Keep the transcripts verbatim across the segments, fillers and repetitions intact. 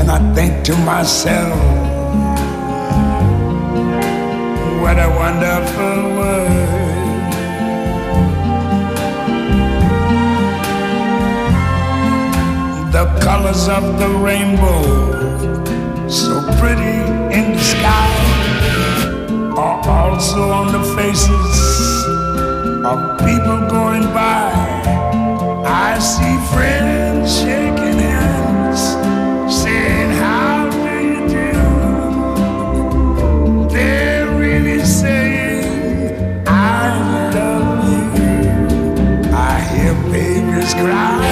and I think to myself, what a wonderful world. The colors of the rainbow, so pretty in the sky, are also on the faces of people going by. I see friends shaking hands, saying, how do you do? They're really saying, I love you. I hear babies cry,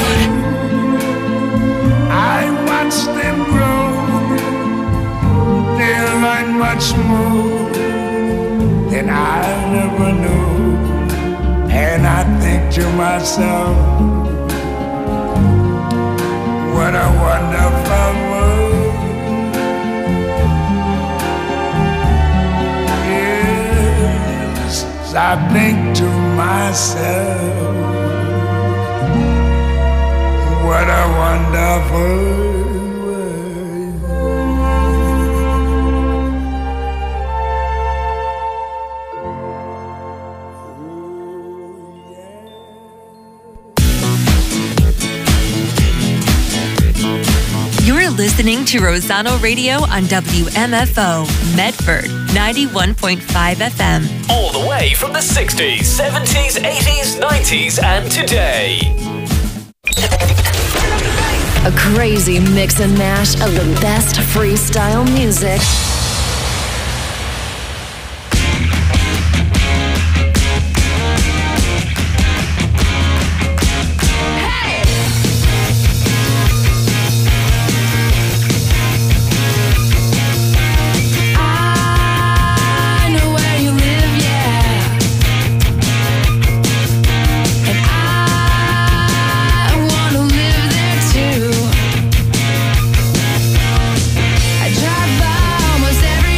I watch them grow. They'll learn much more than I never knew. And I think to myself, what a wonderful world. Yes, I think to myself, what a wonderful world. Listening to Rosano Radio on W M F O, Medford, ninety-one point five F M. All the way from the sixties, seventies, eighties, nineties, and today. A crazy mix and mash of the best freestyle music. Drive by almost every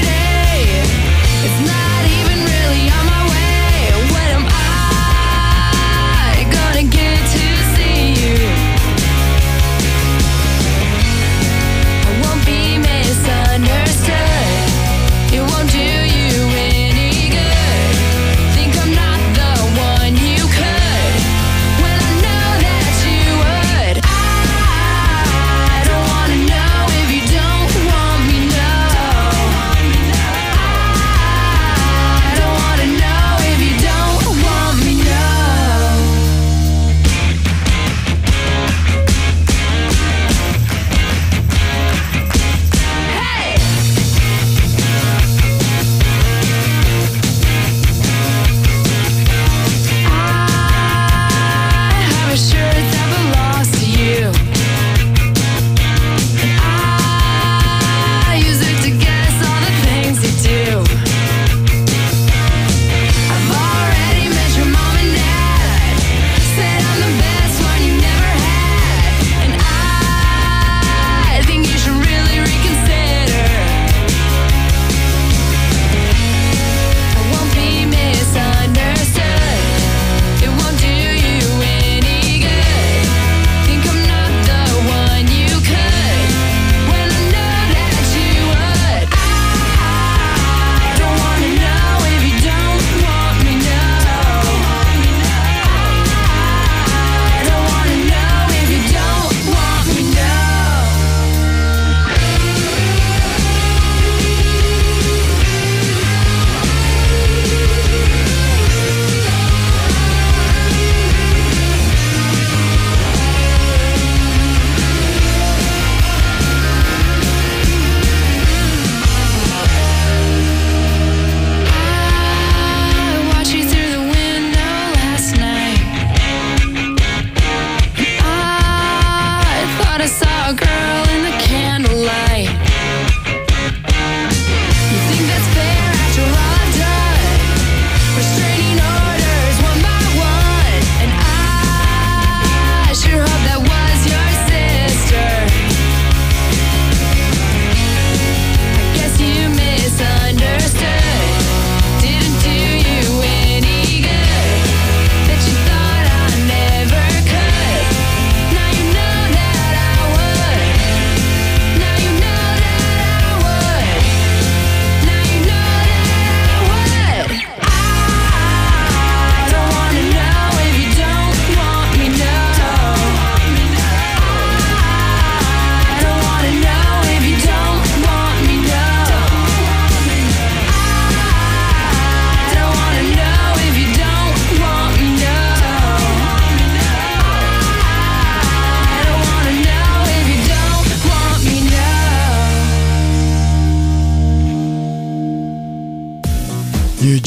Now you know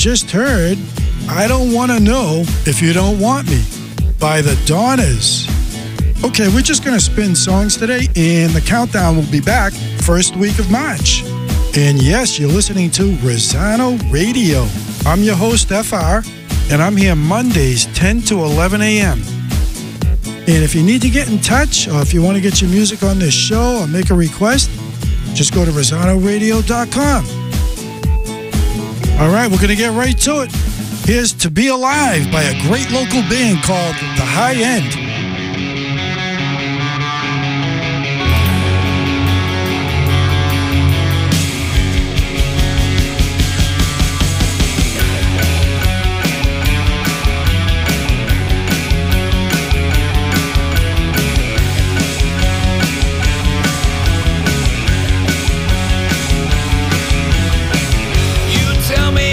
just heard I Don't Want to Know If You Don't Want Me by the Donnas. Okay, we're just going to spin songs today, and the countdown will be back first week of March. And yes, you're listening to Rosano Radio. I'm your host, F R, and I'm here Mondays, ten to eleven a.m. And if you need to get in touch, or if you want to get your music on this show or make a request, just go to rosano radio dot com. All right, we're going to get right to it. Here's To Be Alive by a great local band called The High End.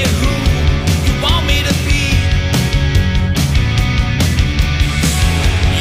Tell me who you want me to be.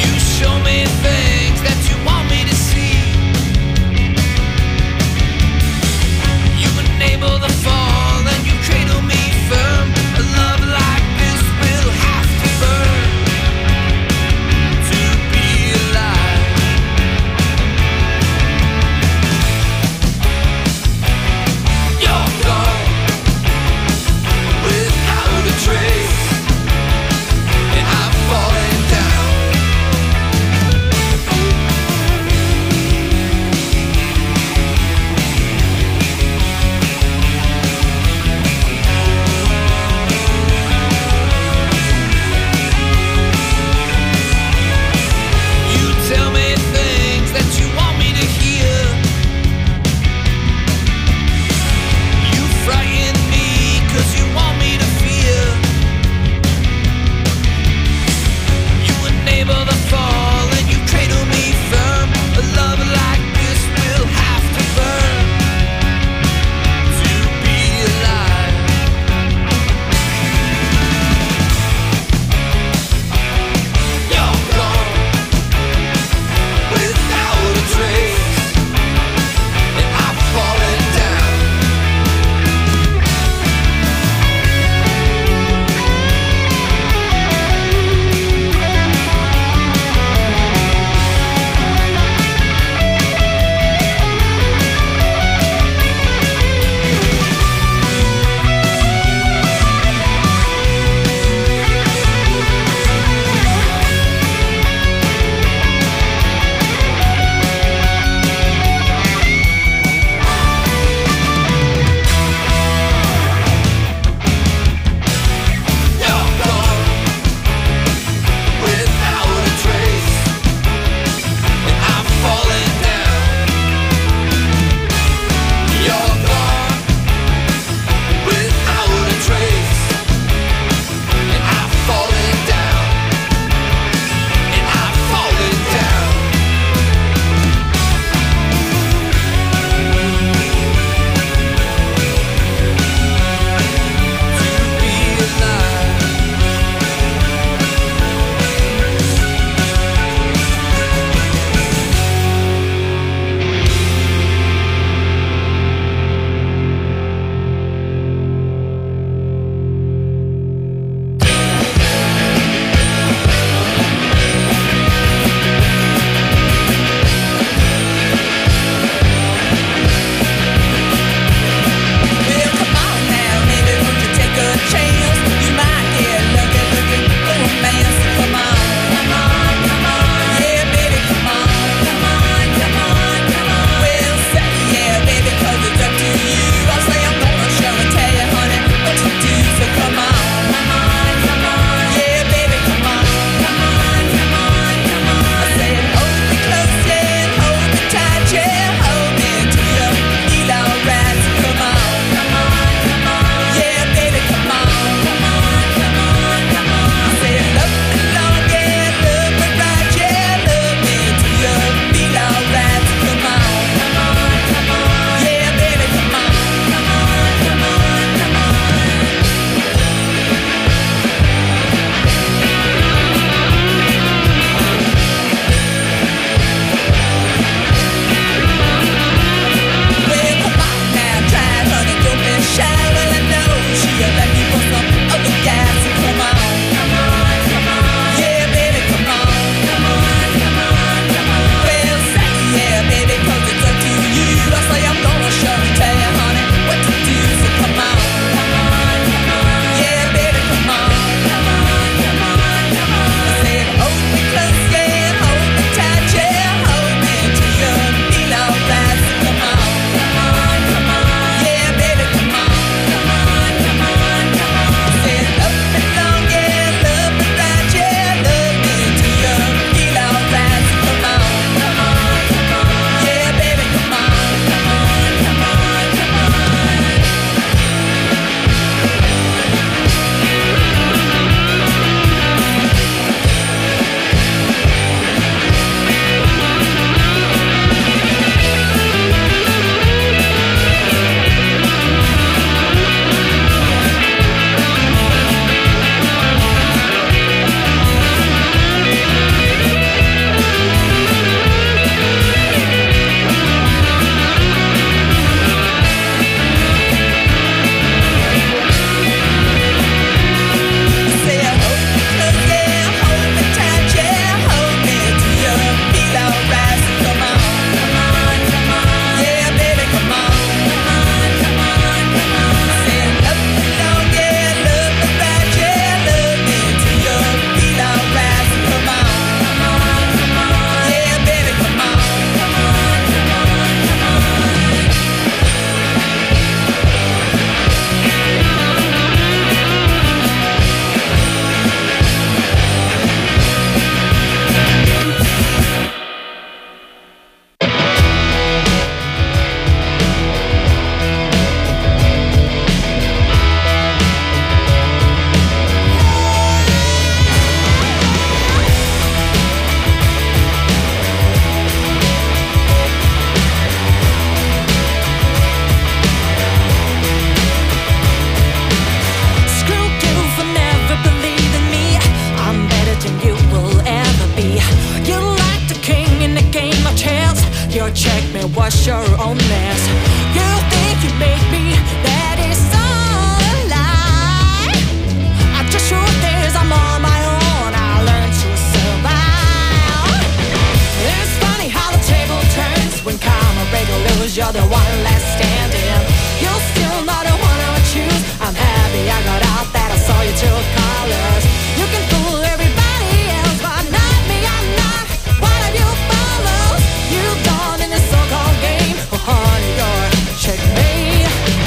your own mess. You think you make me, that is all a lie. I just truth is I'm on my own, I learned to survive. It's funny how the table turns when karma break or lose, you're the one left standing. You're still not the one I would choose. I'm happy I got out, that I saw you two colors. You can fool everybody else, but not me, I'm not one of you follows. You've gone in this so-called game, oh honey, you're checkmate.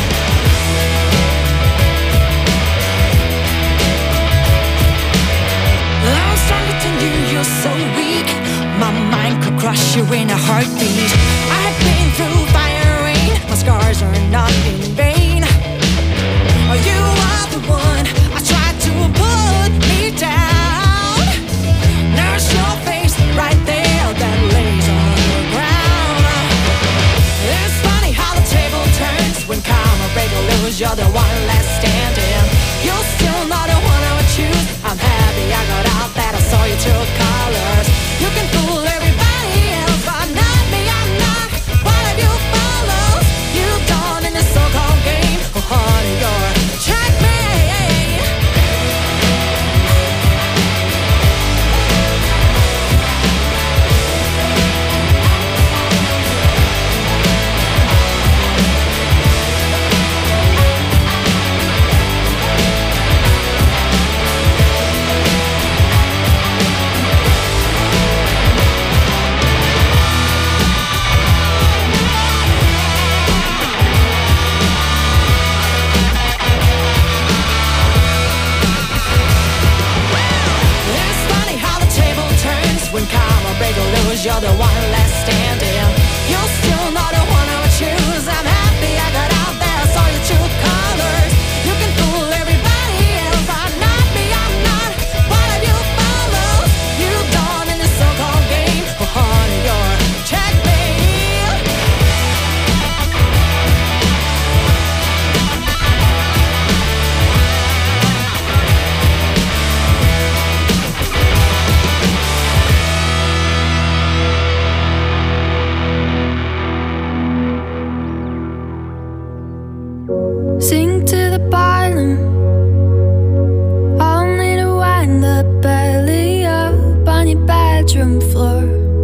I'm stronger than you, you're so weak. My mind could crush you in a heartbeat. I have been through fire and rain, my scars are not in vain. Oh, you are the one I tried to put me down. There's your face right there that lays on the ground. It's funny how the table turns when karma break or lose, you're the one left standing. You're still not the one I would choose. I'm happy I got out, that I saw you two colors. You can fool everybody else, but not me, I'm not one of you follows. You've gone in this so-called game, oh honey, you're checkmate. When karma break or lose, you're the one left standing. You're still not the one I would choose. I'm happy I got out there, I saw your true colors. You can fool everybody else, but not me, I'm not one of you follows. You've gone in this so-called game, oh honey, you're checkmate. Sink to the bottom, only to wind up belly up on your bedroom floor.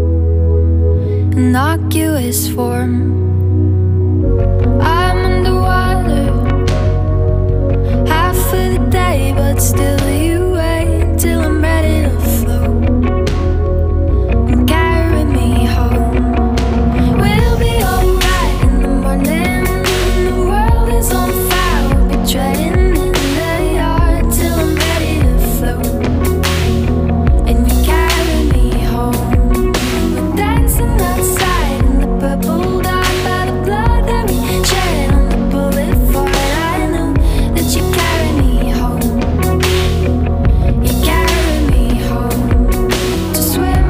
Innocuous form. I'm underwater half of the day, but still you wait till I'm ready to float and carry me home. We'll be alright in the morning. The world is on fire, we'll be treading in the yard till I'm ready to float and you carry me home. We're dancing outside in the purple dark by the blood that we shed on the boulevard. I know that you carry me home. You carry me home to swim,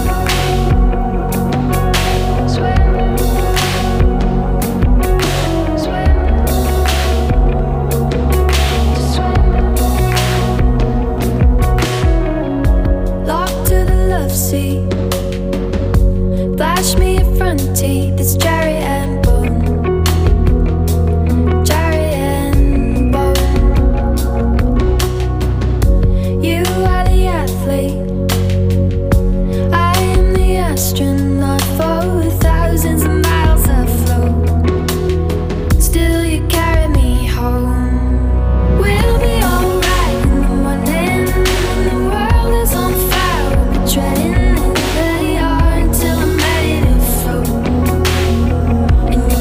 swim, swim, to swim. Locked to the love seat. Flash me your front teeth, it's Jerry and Bone. Jerry and Bone. You are the athlete, I am the astronaut for thousands of miles afloat. Still you carry me home. We'll be alright in the morning. The world is on fire, we'll be treading in the yard till I'm ready to float and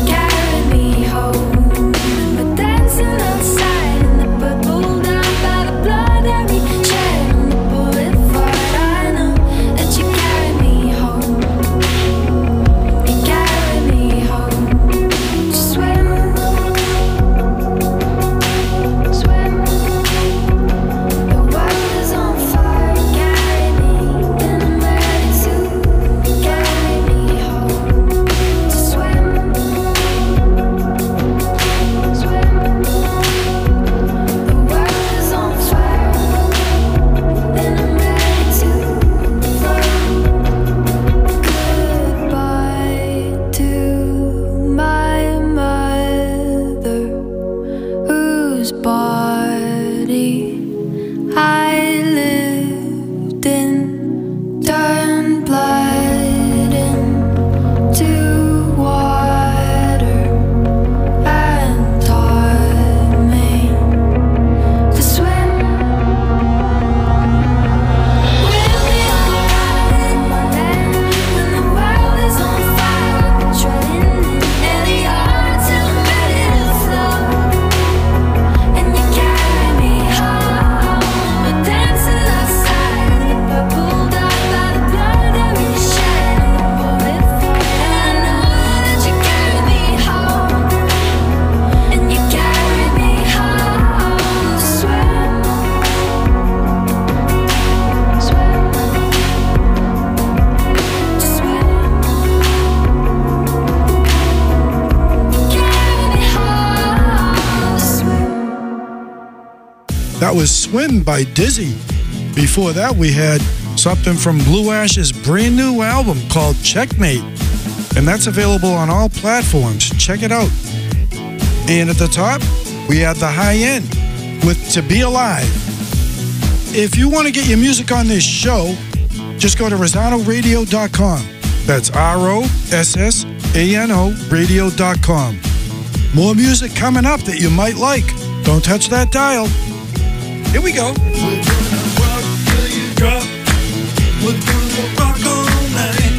That was Swim by Dizzy. Before that, we had something from Blue Ash's brand new album called Checkmate. And that's available on all platforms. Check it out. And at the top, we had The High End with To Be Alive. If you want to get your music on this show, just go to Rossano Radio dot com. That's R O S S A N O radio dot com. More music coming up that you might like. Don't touch that dial. Here we go. We're gonna rock till you drop. We're gonna rock all night.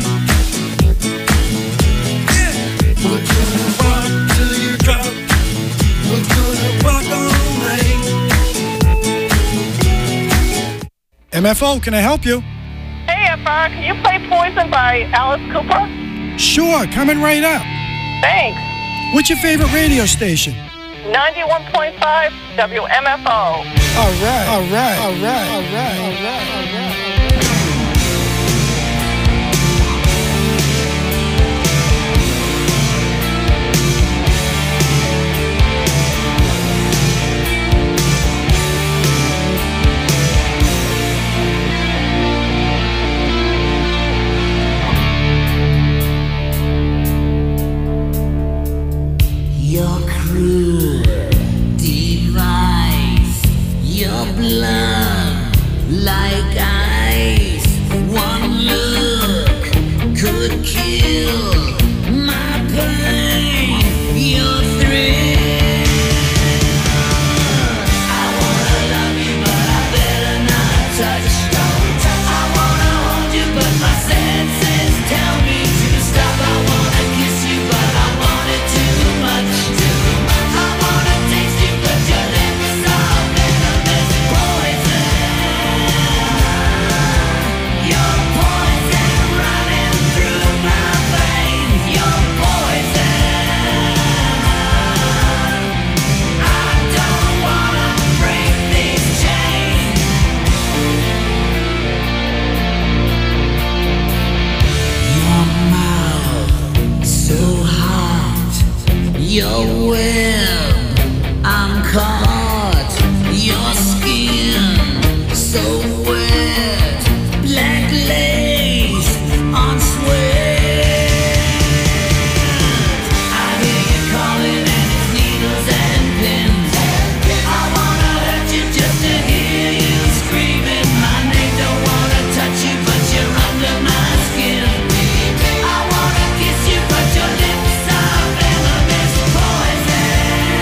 Yeah. We're gonna rock till you drop. We're gonna rock all night. M F O, can I help you? Hey, F R, can you play Poison by Alice Cooper? Sure, coming right up. Thanks. What's your favorite radio station? ninety-one point five W M F O. All right, all right, all right, all right, all right, all right. Your cruel device, your blood like ice. One look could kill my pain, your thrill. I wanna love you, but I better not touch. I wanna hold you, but my senses tell me to stop. I wanna kiss you, but I want it too much. I wanna taste you, but your lips are venomous poison. Your poison running through my veins. Your poison. I don't wanna break these chains. Your mouth so hot, your web I'm caught, your skin so wet, black lace on sweat. I hear you calling and it's needles and pins. I wanna hurt you just to hear you screaming my name. Don't wanna touch you, but you're under my skin. I wanna kiss you, but your lips are venomous poison.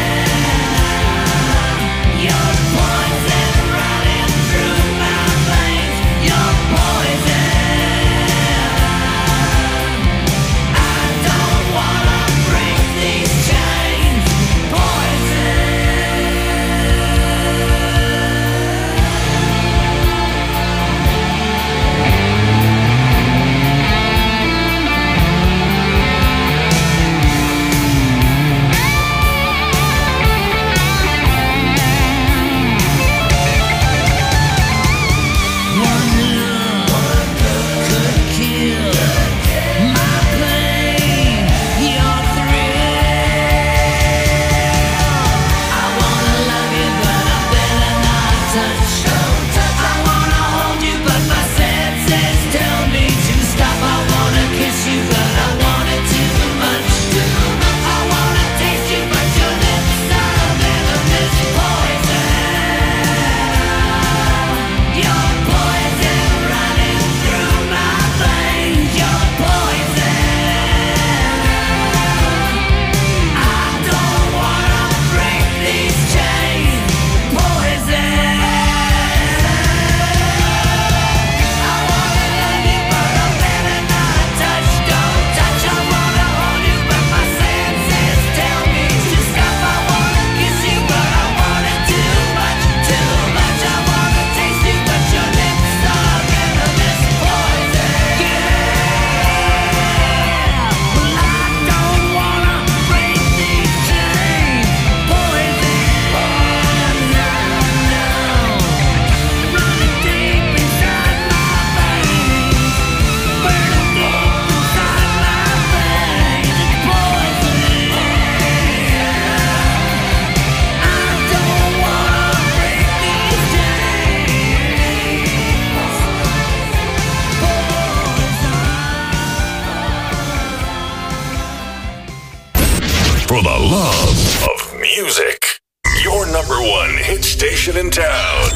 for the love of music. Your number one hit station in town.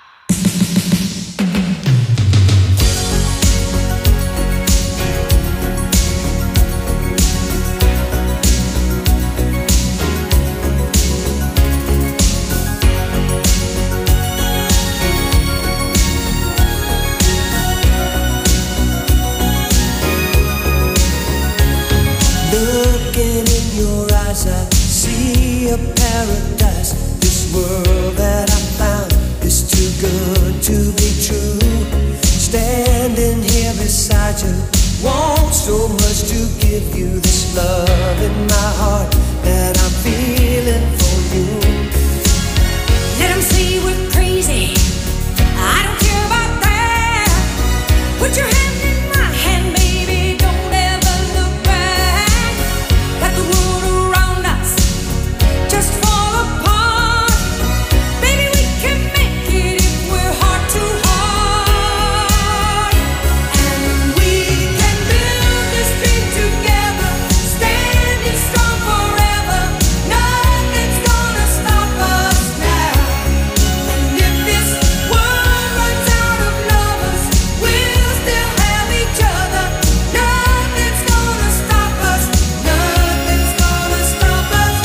Looking in your eyes, I see a paradise. This world that I found is too good to be true. Standing here beside you, want so much to give you this love in my heart that I'm feeling for you. Let 'em say we're crazy, I don't care about that. Put your hand in my hand, baby, don't ever look back. Let the world around us just fall apart. Baby, we can make it if we're heart to heart. And we can build this dream together, standing strong forever. Nothing's gonna stop us now. And if this world runs out of lovers, we'll still have each other. Nothing's gonna stop us. Nothing's gonna stop us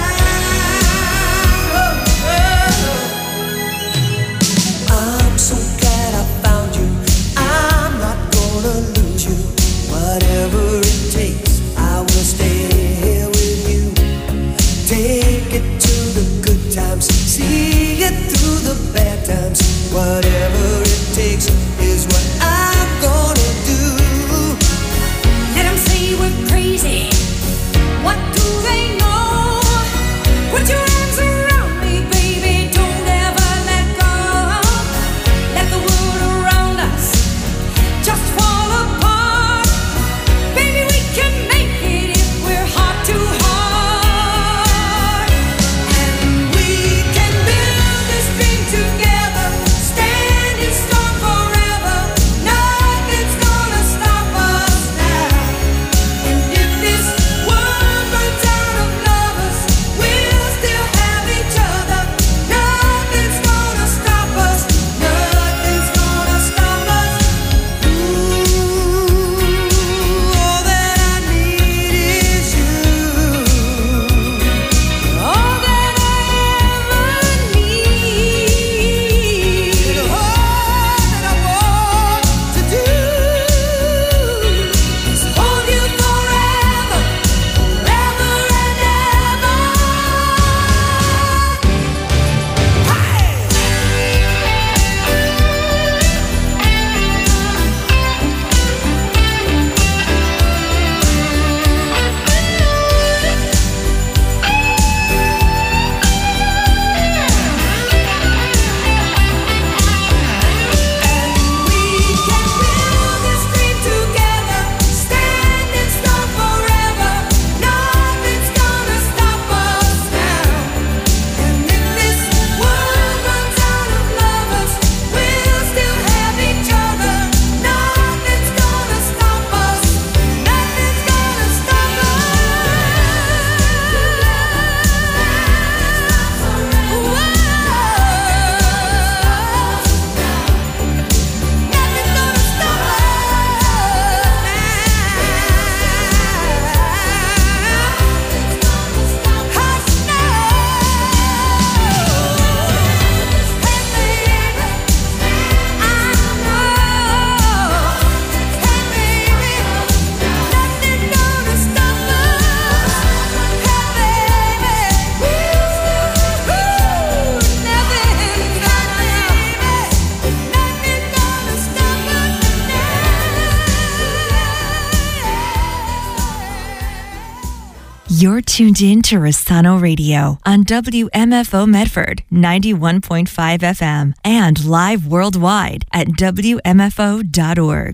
now. I'm so glad I found you. I'm not gonna lose you. Whatever it takes, I will stay here with you. Take it to the good times, see it through the bad times. Whatever it takes is what I'm gonna do. Let 'em say we're crazy. What do they know? Put your arms around me, baby. Don't ever let go. Let the world around us just fall apart. Baby, we can make it if we're heart to heart. And we can build this dream together, standing strong forever. Nothing's gonna stop us now. And if this world runs out of lovers, we'll still have each other. Nothing's gonna stop us. Nothing's gonna stop us. Ooh, all that I need is you. All that I ever need. All that I want to do is hold you forever, forever and ever. We can build this dream together, standing strong forever. Nothing's gonna stop us now. And if this world runs out of lovers, we'll still have each other. Nothing's gonna stop us. Nothing's gonna stop You're tuned in to Rossano Radio on W M F O Medford ninety-one point five F M and live worldwide at W M F O dot org.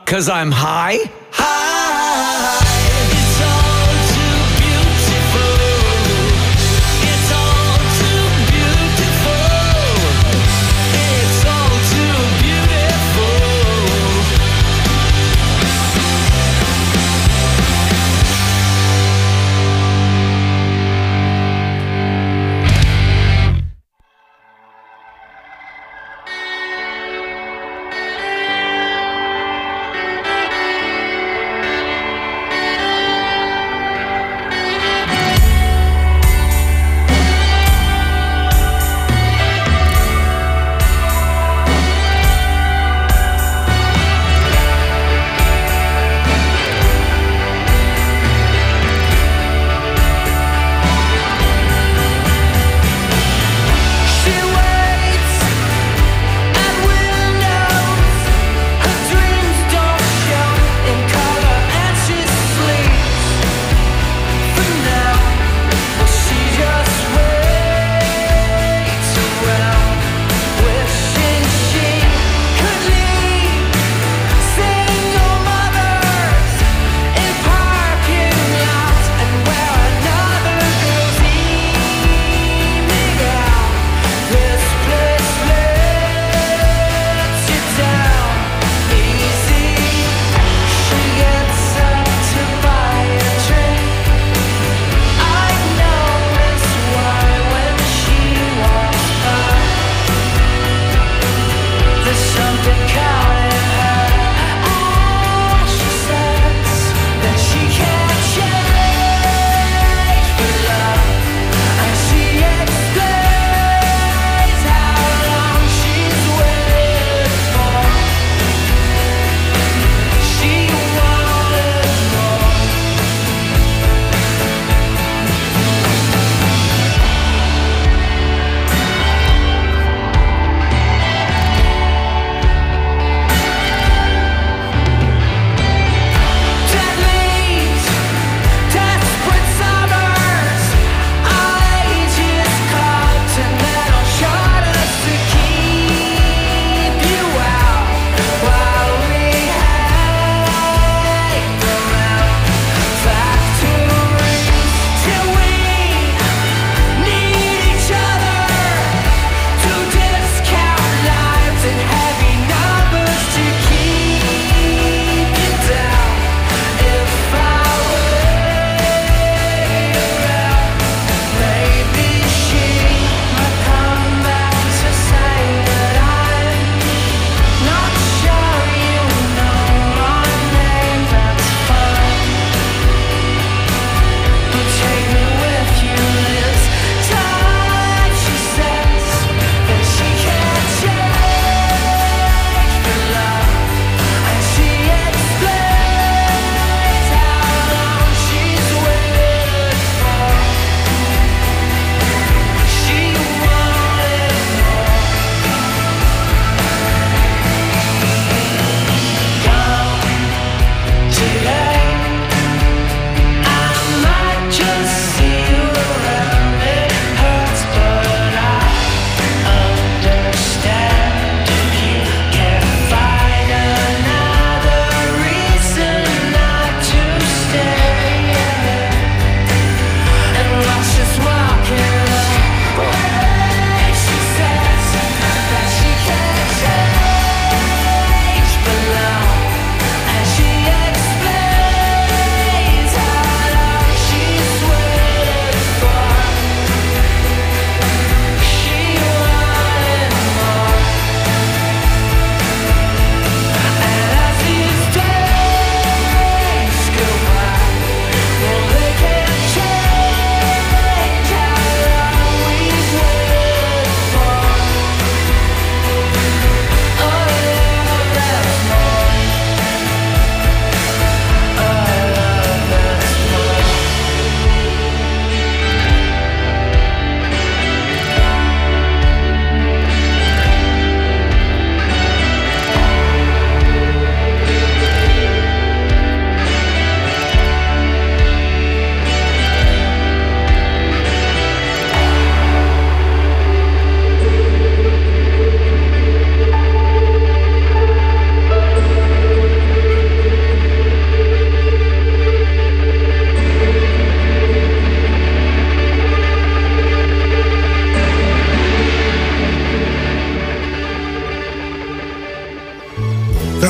'Cause I'm high? High. It's all too beautiful. It's all too beautiful. It's all too beautiful.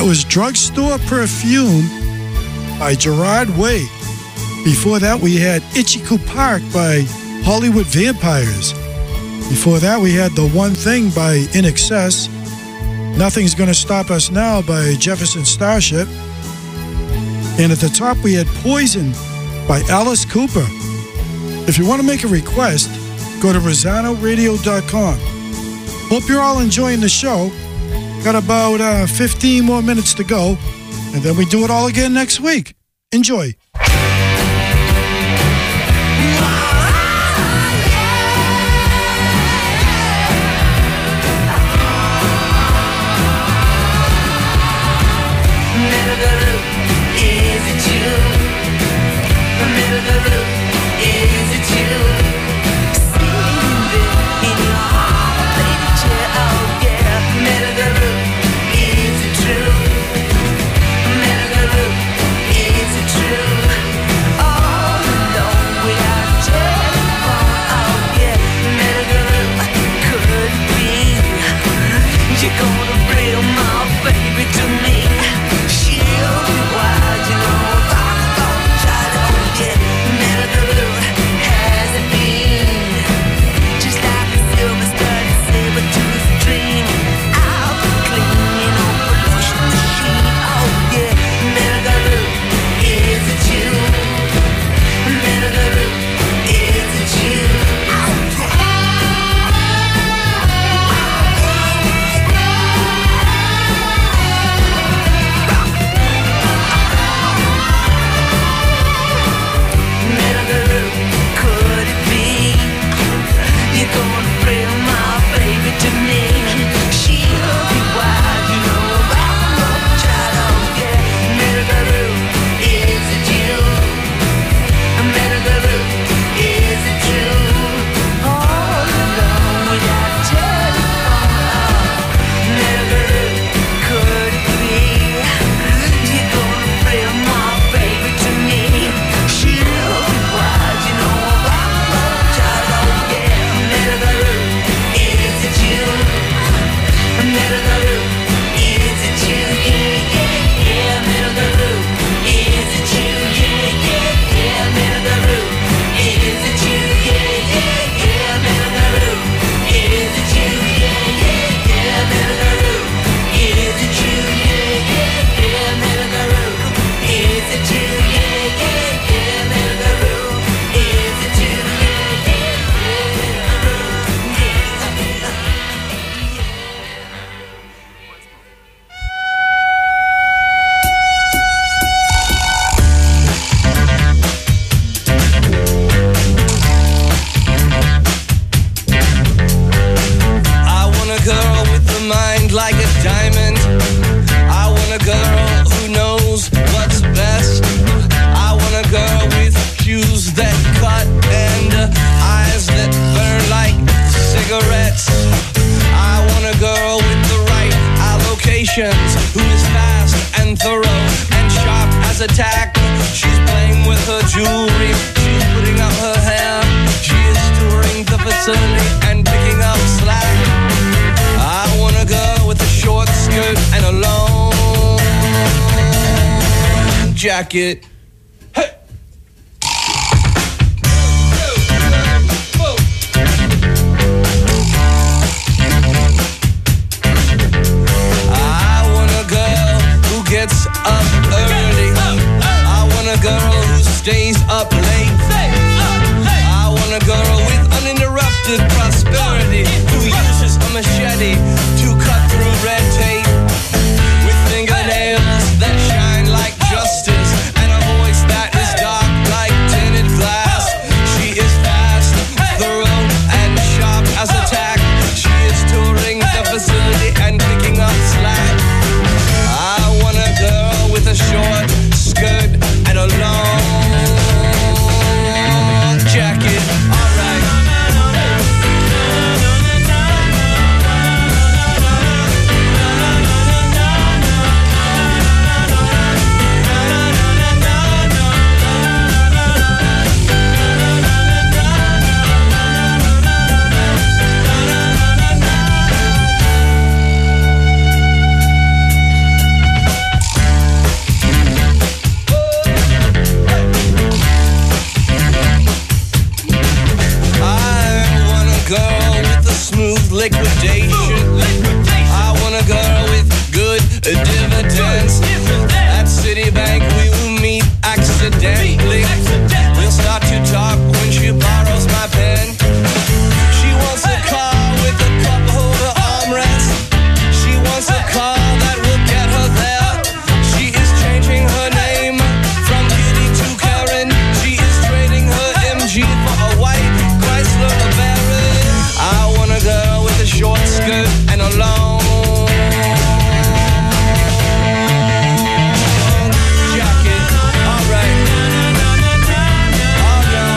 was Drugstore Perfume by Gerard Way. Before that, we had Ichiku Park by Hollywood Vampires. Before that, we had The One Thing by In Excess. Nothing's Gonna Stop Us Now by Jefferson Starship. And at the top, we had Poison by Alice Cooper. If you want to make a request, go to Rosano Radio dot com. Hope you're all enjoying the show. Got about uh, fifteen more minutes to go, and then we do it all again next week. Enjoy. Jacket. Hey. I want a girl who gets up early. I want a girl who stays up late. I want a girl with uninterrupted prosperity, who uses a machete to cut through red tape, with fingernails that shine like justice, and a voice that is dark like tinted glass. She is fast, thorough, and sharp as a tack. She is touring the facility and picking up slack. I want a girl with a short skirt and a long jacket. Alright. liquidation. I want a girl with good dividends. At Citibank we will meet accidentally. We'll start to talk when she borrows my pen. She wants a car with a cup holder armrest. She wants a car that will get her there. She is changing her name from Kitty to Karen. She is trading her M G for a white Chrysler Baron. I want a girl with a short skirt and a long jacket. All right. Oh no.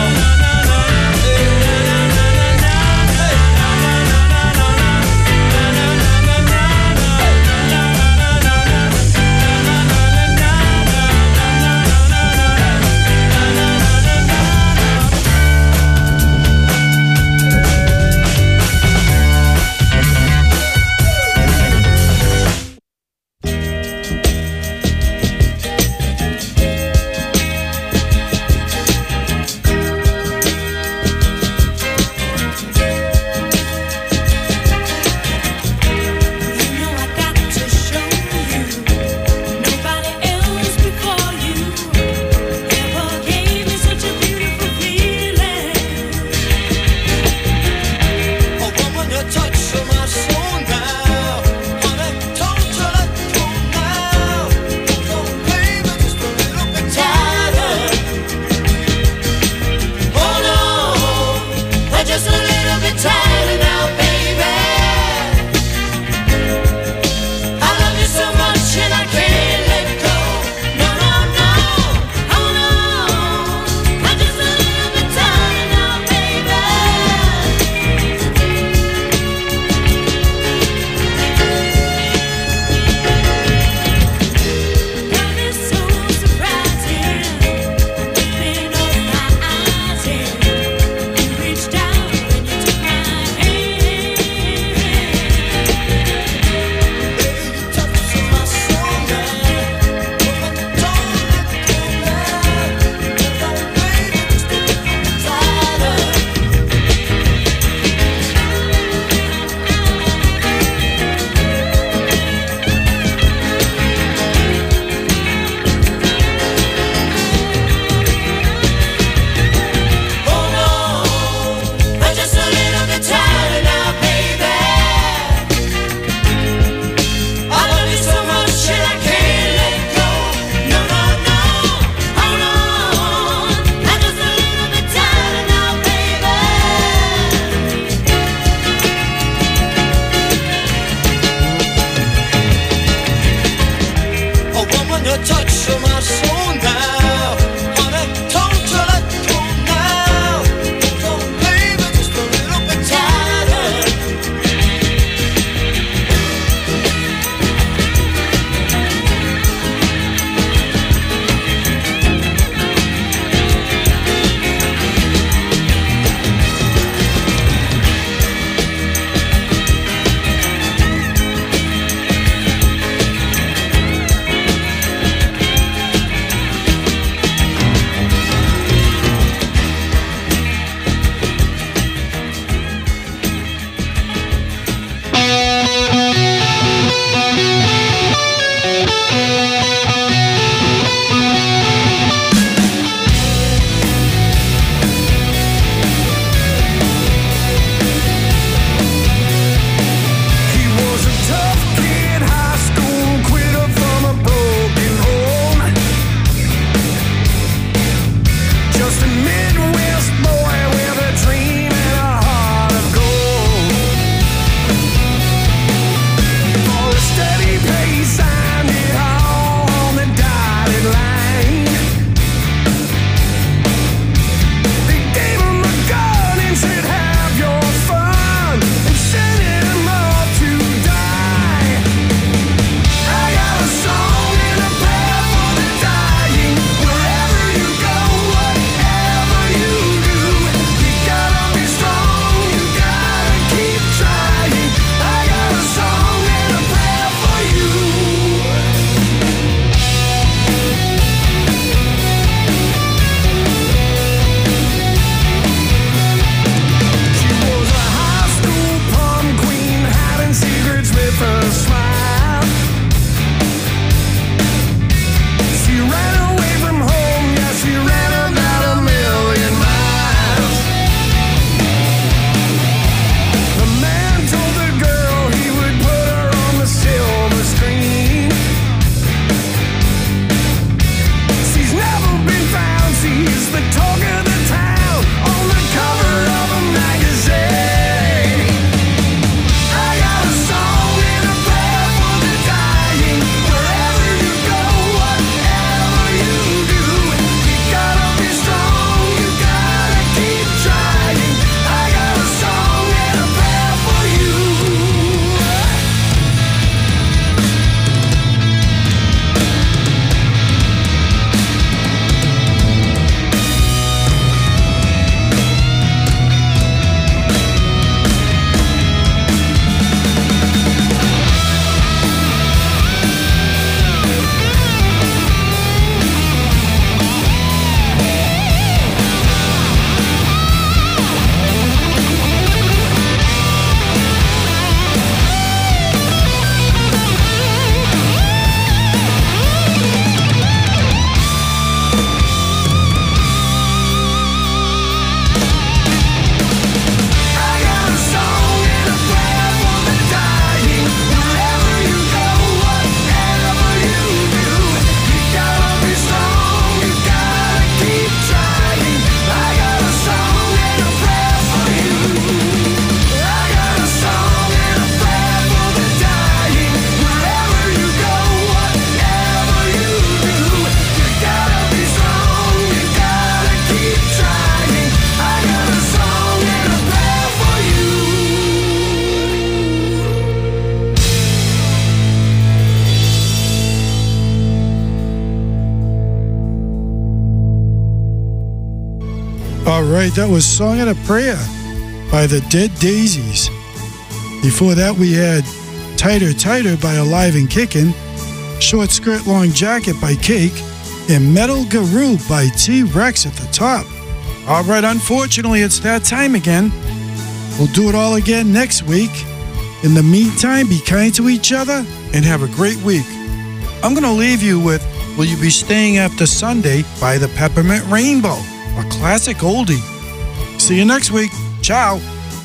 All right, that was Song and a Prayer by the Dead Daisies. Before that, we had Tighter Tighter by Alive and Kickin', Short Skirt Long Jacket by Cake, and Metal Guru by T-Rex at the top. All right, unfortunately, it's that time again. We'll do it all again next week. In the meantime, be kind to each other and have a great week. I'm going to leave you with Will You Be Staying After Sunday by the Peppermint Rainbow, a classic oldie. See you next week. Ciao.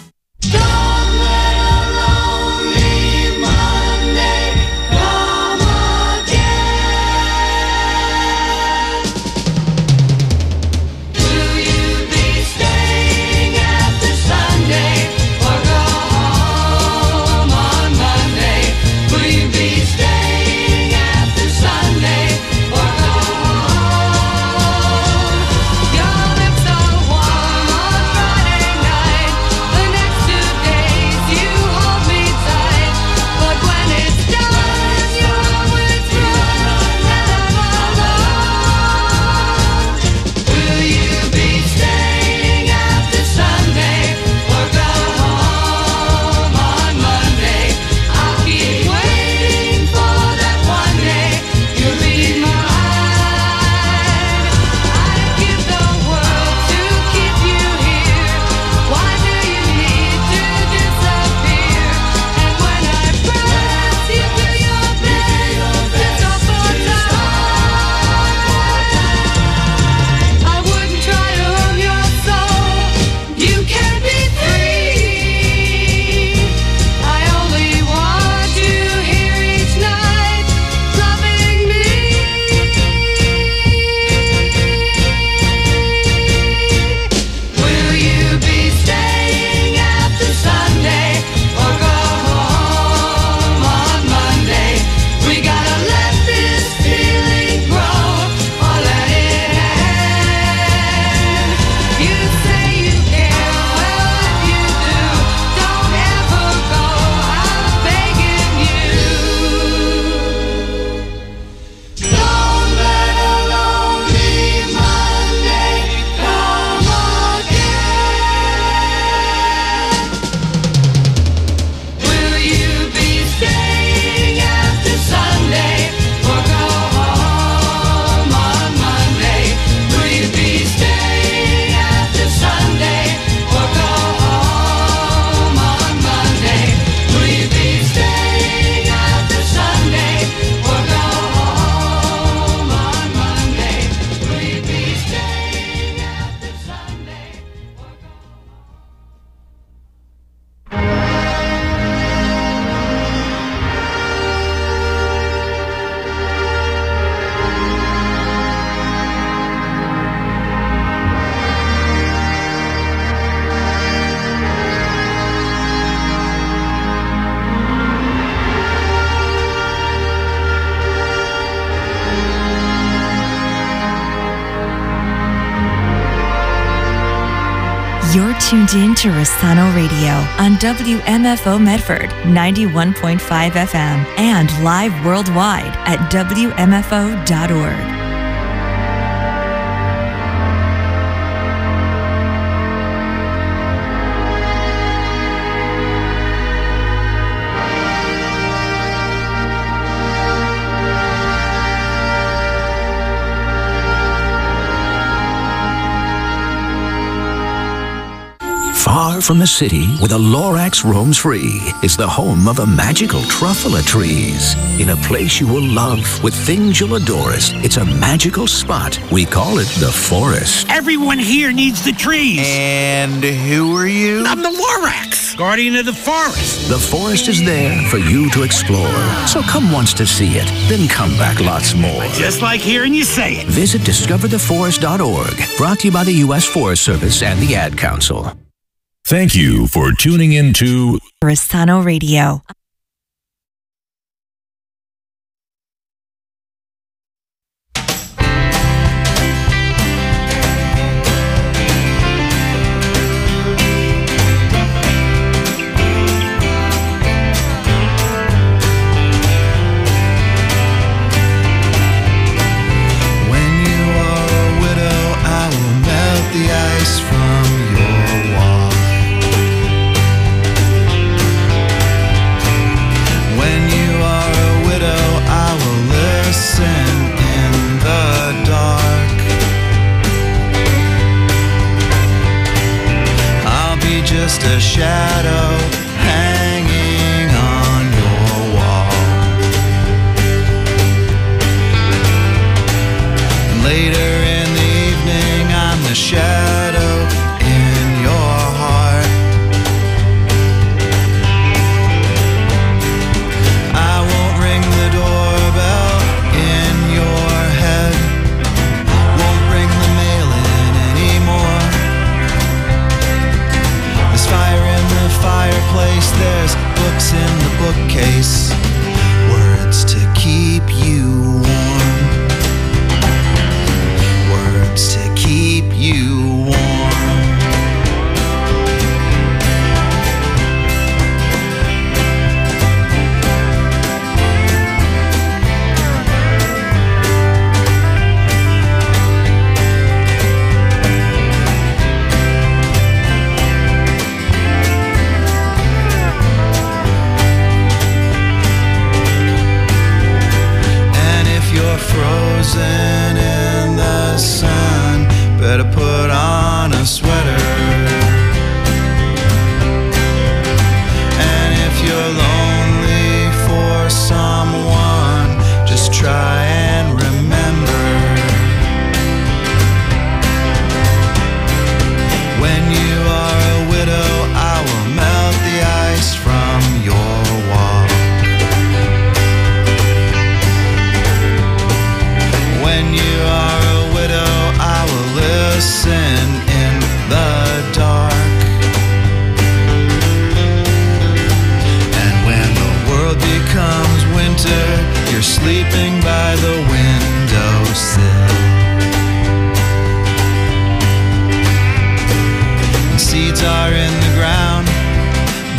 You're tuned in to Rossano Radio on W M F O Medford ninety-one point five F M and live worldwide at W M F O dot org. Far from the city, where the Lorax roams free, is the home of the magical truffula trees. In a place you will love, with things you'll adore. It's a magical spot. We call it the forest. Everyone here needs the trees. And who are you? I'm the Lorax, guardian of the forest. The forest is there for you to explore. So come once to see it, then come back lots more. I just like hearing you say it. Visit discover the forest dot org. Brought to you by the U S Forest Service and the Ad Council. Thank you for tuning in to Rossano Radio. When you are a widow, I will melt the ice from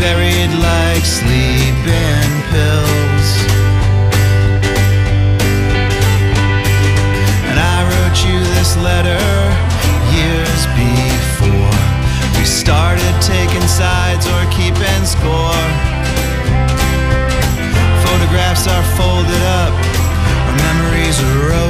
buried like sleeping pills. And I wrote you this letter years before we started taking sides or keeping score. Photographs are folded up, our memories are